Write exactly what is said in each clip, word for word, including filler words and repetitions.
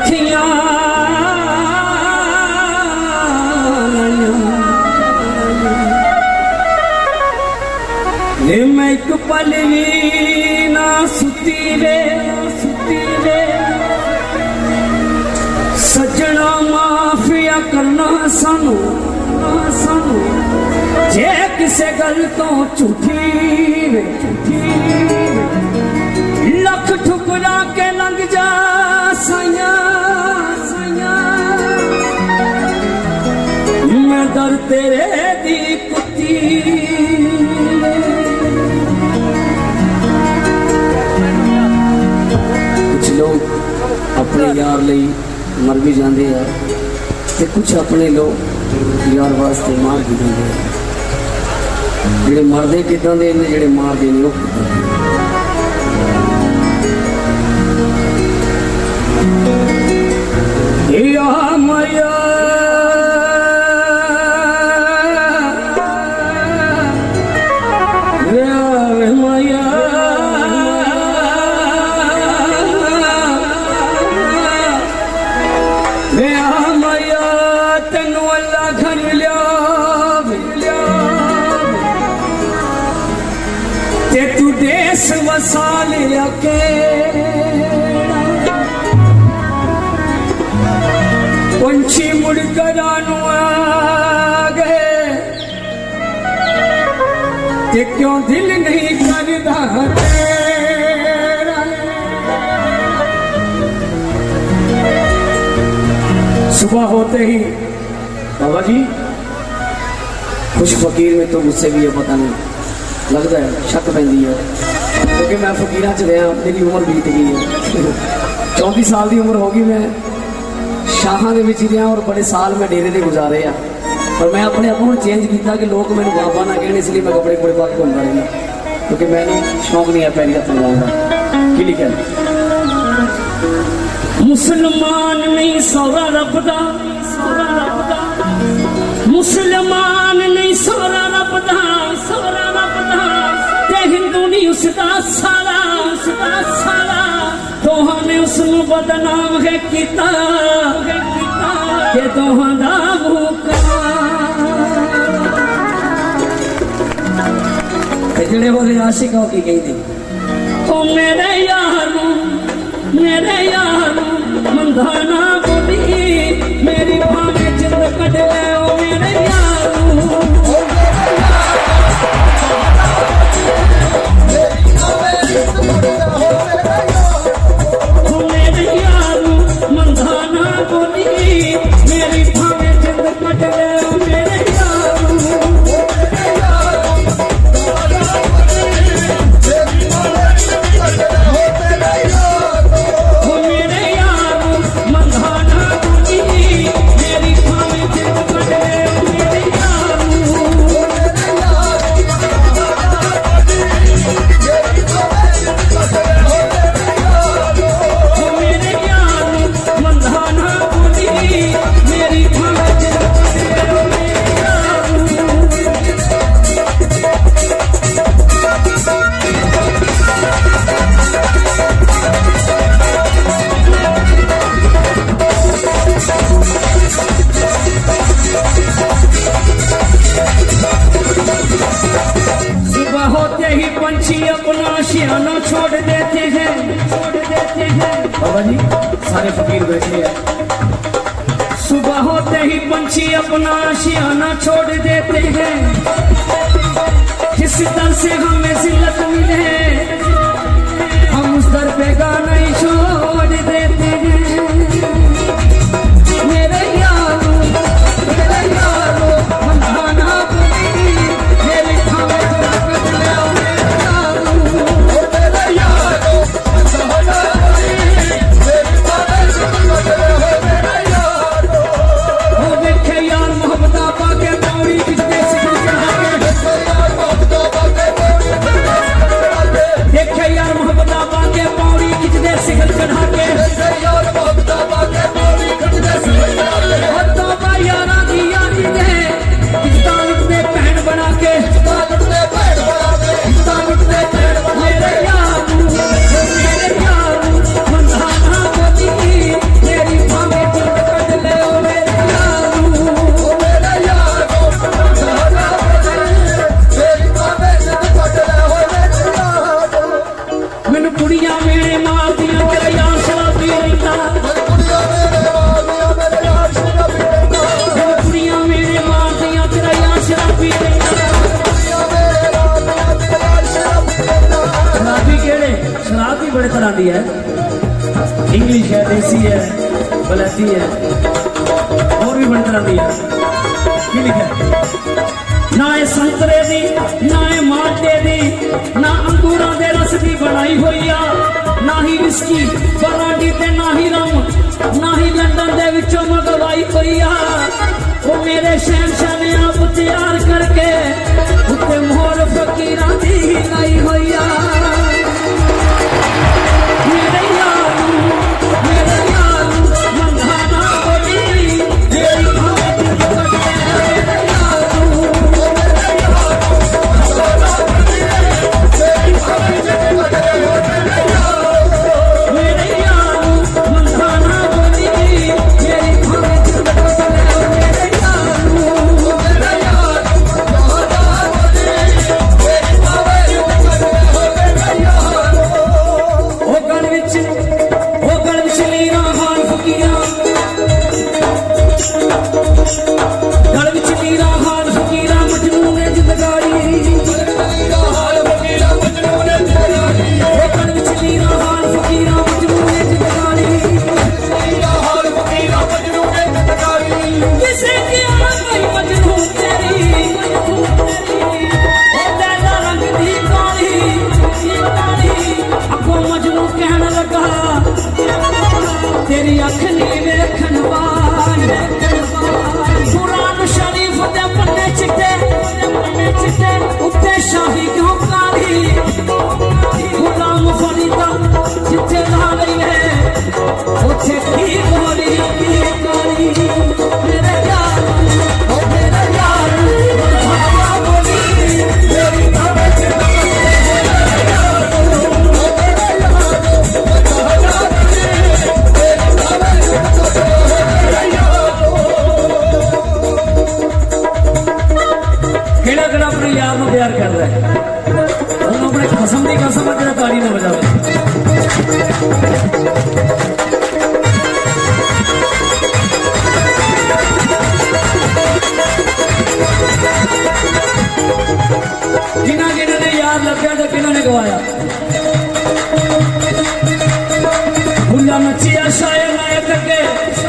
चिट्ठियां मैं एक पल भी ना सुती वे सुती वे सजना माफिया करना सानू सानू जे किसे गल तो झूठी वे झूठी लख ठुकरा के लंघ जा साया साया मैं दर तेरे दी कुत्ती लोग अपने यार लई मर भी जाते हैं तो कुछ अपने लोग यार वास्ते मार भी देंगे जेडे मरदे किदां दे ने जेडे मारदे ने ओह या माया वे माया वसाल के पंछी मुड़कर आ गए ते क्यों दिल नहीं करता तेरा। सुबह होते ही बाबा जी खुश फकीर में तो मुझसे भी ये पता नहीं लगता है शक पैंदी है क्योंकि मैं फकीर च रहा मेरी उम्र बीत गई है चौंती साल की उम्र होगी मैं शाहां दे विच रहा और बड़े साल मैं डेरे दे गुजारे आ पर मैं अपने आप को चेंज किया कि लोग मैंने बाबा ना कहने इसलिए मैं कपड़े कपड़े पा के घूमता रहना क्योंकि मैंने शौक नहीं है पैरी हथ लगाने का। की लिखा मुसलमान नहीं सौरा रबदा सौरा रबदा मुसलमान नहीं सौरा रबदा सौरा रबदा हिंदू नहीं उसका साला उसका साला दोहां ने उसनू बदनाम है किता के दोहां दा भूखा जेड़े बोले आशिक हो की कही थी ओ मेरे यारू मेरे यारू मंधाना बोली मेरी भावे जिंद कट ले ओ मेरे यारू मेरे यारू मंधाना बोली मेरी भावे जिंद कट ले मेरे यारू मेरे यारू मंधाना बोली मेरी भावे जिंद कट ले मेरे यारू पंछी अपना शियाना छोड़ देते हैं छोड़ देते हैं बाबा जी सारे फकीर बैठे हैं। सुबह होते ही पंछी अपना शियाना छोड़ देते हैं किस दर से हमें जिल्लत मिले हम उस दर पे गाना ही छोड़ देते हैं। मेरे यारो मेरे यारो मंधाना बोली मेरी खावे यार मोहब्बत पाके पौड़ी कितने सिखल चढ़ा देखे यार मोहब्बत पाके पौड़ी कितने सिखल चढ़ा के यारा दी यारी ने लुटने बहन बना के मेरे यार मेरे यार मंधाना बोली मेरी दी है, इंग्लिश है, देसी है, बलैती है, और भी बड़ी तरह दी है। की लिखा ना है संतरे दी, ना है माटे दी, ना अंगूरों के रस की बनाई हुई आ, ना ही विस्की बरांडी ते ना ही रम, ना ही लंदन दे विचों मंगवाई हुई आ। वो मेरे शहनशाह ने आप तैयार करके उत्ते मोहर फकीरां दी लाई हुई आ। मेरे यारू मेरे यारू मंगा ना बोली, मेरी भावे दिल कटे। मेरे यारू मेरे यारू मंगा ना बोली, मेरी भावे दिल कटे। मेरे यारू मंगा ना बोली, मेरी भावे दिल कटे। मेरे यारू मेरे यारू मंगा ना बोली, मेरी भावे दिल कटे। मेरे यारू ओ गण विच ओ गण विच लीरा हाल फकीरां, गण विच लीरा हाल फकीरां, मजनू ने जिंदगाड़ी। लीरा हाल फकीरां, मजनू ने जिंदगाड़ी। ओ गण विच लीरा हाल फकीरां, मजनू ने जिंदगाड़ी। लीरा हाल फकीरां, मजनू ने जिंदगाड़ी। किसे की आ गई मजनू तेरी, ओ लैला रंग दी काली काली। अगों मजनू कहन लगा तेरी अख नी वेखण वाली। कुरान शरीफ दे पन्ने चिट्टे पन्ने चिट्टे, उत्ते शाही क्यों काली। गुलाम फरीदा जिथे ला गई है, उथे की बोली की काली। मेरे यार ओ मेरे यार मंगाना बोली, मेरी भावे दिल कटे। मेरे यार ओ मेरे यार मंगाना बोली, मेरी भावे दिल कटे। मेरे यार केड़ा केड़ा अपने यार को प्यार कर रहा है, उन्होंने अपने कसम की कसम है तेरा ताड़ी ना बजावे। जिन्हों जिन्हों ने यार लग्या तो किन्होंने गवाया। भुल्ला नचिया शायर नायक के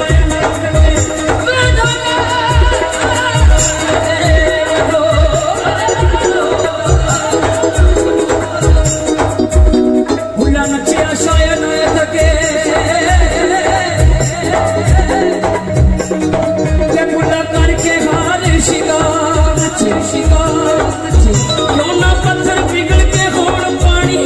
भुल्ला नचिया शायर नायक के भुल्ला करके हार शिकार नचे शिकार नचे। रोना पत्थर पिघल के होड़ पानी,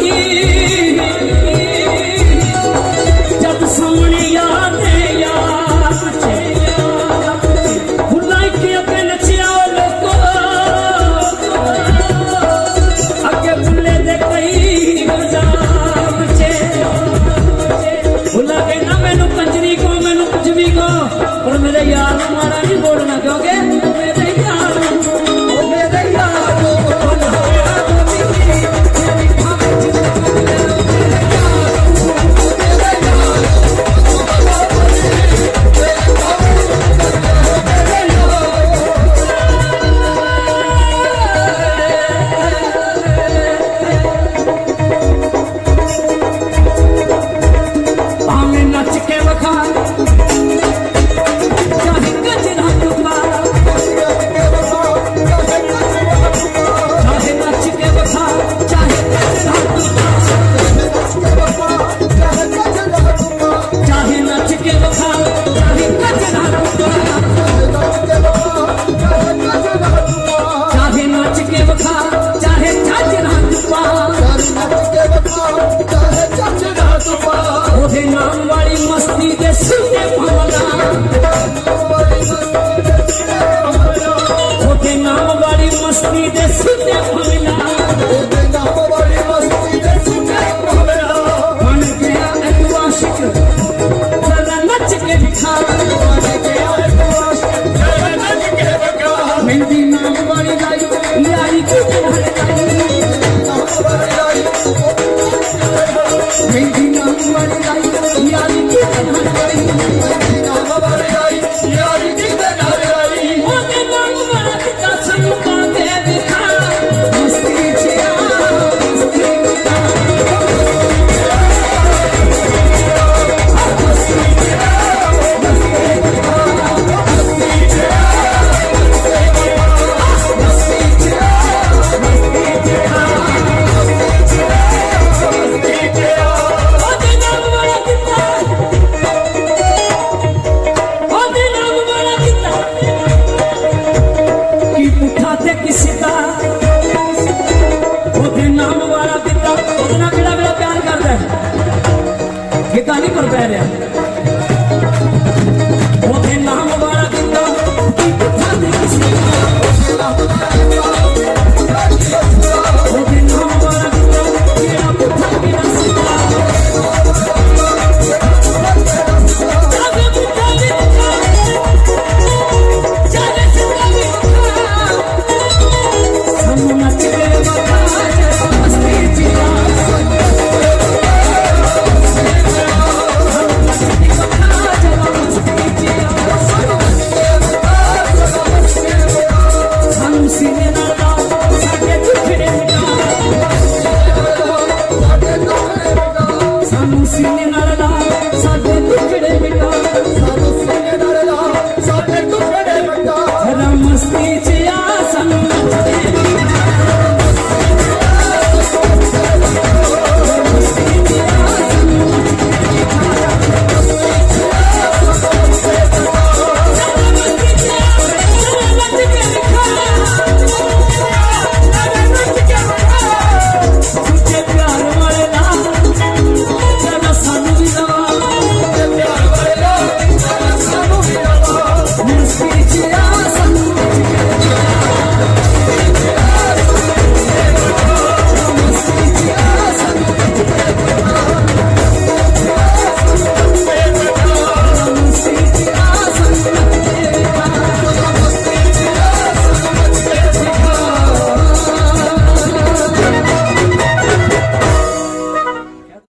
जब सामने याद है यार नचे। भुल्ला के अगे नचिया लोगो, अगे भुल्ले दे कई हजार बचे। भुल्ला के ना मैनू कंजरी को मैनू कुछ भी को, पर मेरे यार मारा नहीं बोलना, क्योंकि मेरे यार ओ मेरे यार मंगाना बोली, मेरी भावे दिल कटे। मेरे यार ओ मेरे यार मंगाना बोली, मेरी भावे दिल कटे। मेरे यार आमे नच के वखा, चाहे गजरा टुकड़ा, चाहे नच के वखा, चाहे गजरा टुकड़ा, चाहे नच के वखा, चाहे गजरा टुकड़ा, चाहे नच के वखा, चाहे गजरा टुकड़ा। ओदे नाम वाली मस्ती दे सुने भवना, ओदे नाम वाली मस्ती दे सुने भवना। बन गया एक आशिक जरा नच के दिखा, मेहंदी नाम वाली लाई यारी की मेहंदी नाम वाली लाई यारी की पर पै रहा ओथे नाम वाला दिता की पुठा दे किसी ओथे नाम वाला दिता केड़ा पुठा बिना सिद्धा जावे पुठा दिता जावे सिद्धा दिता सानू नच के बता मस्ती जिया सानू सीने नाल ला साडे टुकड़े मिटा